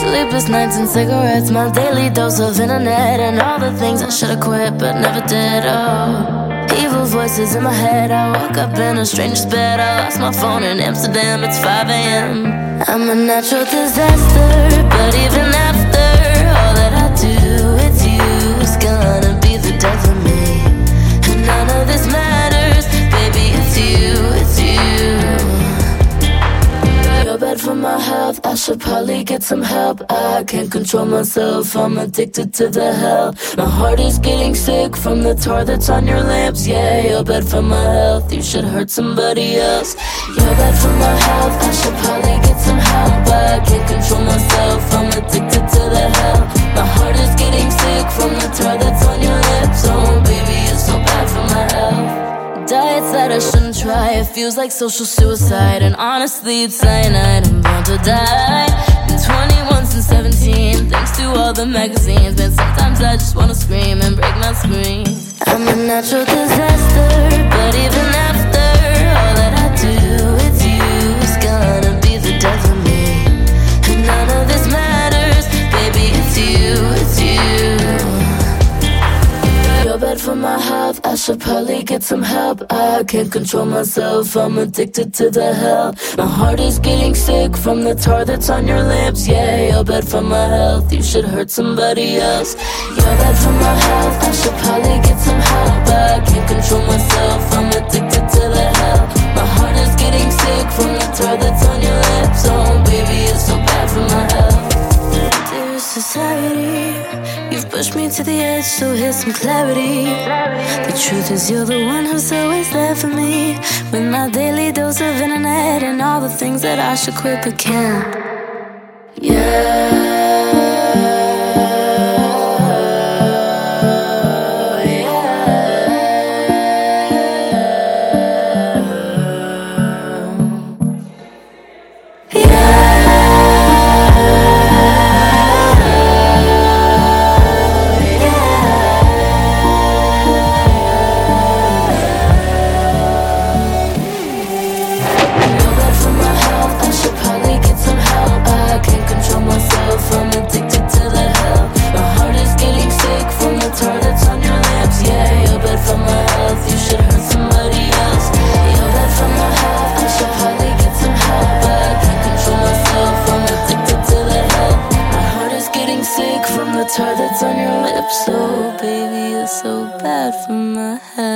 Sleepless nights and cigarettes, my daily dose of internet, and all the things I should've quit but never did. Oh, evil voices in my head. I woke up in a stranger's bed. I lost my phone in Amsterdam. It's 5 a.m. I'm a natural disaster, but even after all that I do, it's you. It's gonna be the death of me, and none of this matters, baby. It's you, it's you. You're bad for my health, I should probably get some help. I can't control myself, I'm addicted to the hell. My heart is getting sick from the tar that's on your lips. Yeah, you're bad for my health, you should hurt somebody else. You're bad for my health, I should probably get some help. I can't control myself, I'm addicted to the hell. My heart is getting sick from the tar that's on your lips. Oh baby, it's so bad for my health. Diets that I shouldn't try, it feels like social suicide. And honestly, it's cyanide, I'm born to die. Been 21 since 17, thanks to all the magazines. But sometimes I just wanna scream and break my screen. I'm a natural disaster, but even after all that I do, it's you. It's gonna be the death of me, and none of this matters, baby. It's you, it's you. You're bad for my health, I should probably get some help. I can't control myself, I'm addicted to the hell. My heart is getting sick from the tar that's on your lips. Yeah, you're bad for my health, you should hurt somebody else. You're bad for my health, I should probably get some help. I can't control myself, I'm addicted to the hell. My heart is getting sick from the tar that's on your lips. Oh baby, it's so bad for my health. Dear society, you've pushed me to the edge, so here's some clarity. The truth is you're the one who's always there for me, with my daily dose of internet and all the things that I should quit but can't. Yeah. Tar that's on your lips, oh baby, it's so bad for my health.